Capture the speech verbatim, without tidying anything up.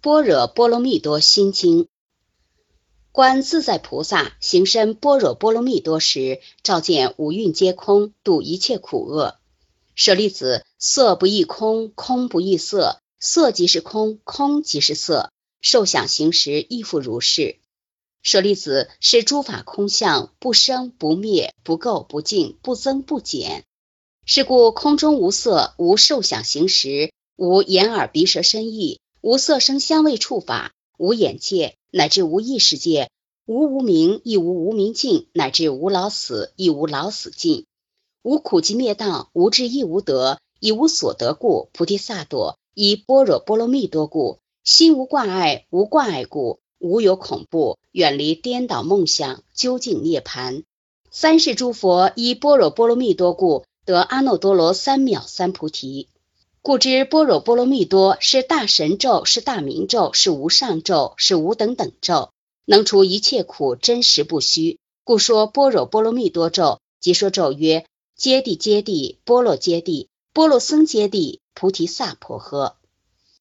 般若波罗蜜多心经。观自在菩萨行深般若波罗蜜多时，照见五蕴皆空，度一切苦厄。舍利子，色不异空，空不异色，色即是空，空即是色，受想行识亦复如是。舍利子，是诸法空相，不生不灭，不垢不净，不增不减。是故空中无色，无受想行识，无眼耳鼻舌身意，无色声香味触法，无眼界，乃至无意识界，无无明，亦无无明尽，乃至无老死，亦无老死尽。无苦集灭道，无智亦无得，以无所得故，菩提萨埵以般若波罗蜜多故，心无挂碍，无挂碍故，无有恐怖，远离颠倒梦想，究竟涅槃。三世诸佛依般若波罗蜜多故，得阿耨多罗三藐三菩提。故知般若波罗蜜多是大神咒，是大明咒，是无上咒，是无等等咒，能除一切苦，真实不虚。故说般若波罗蜜多咒，即说咒曰：揭谛揭谛，波罗揭谛，波罗僧揭谛，菩提萨婆诃。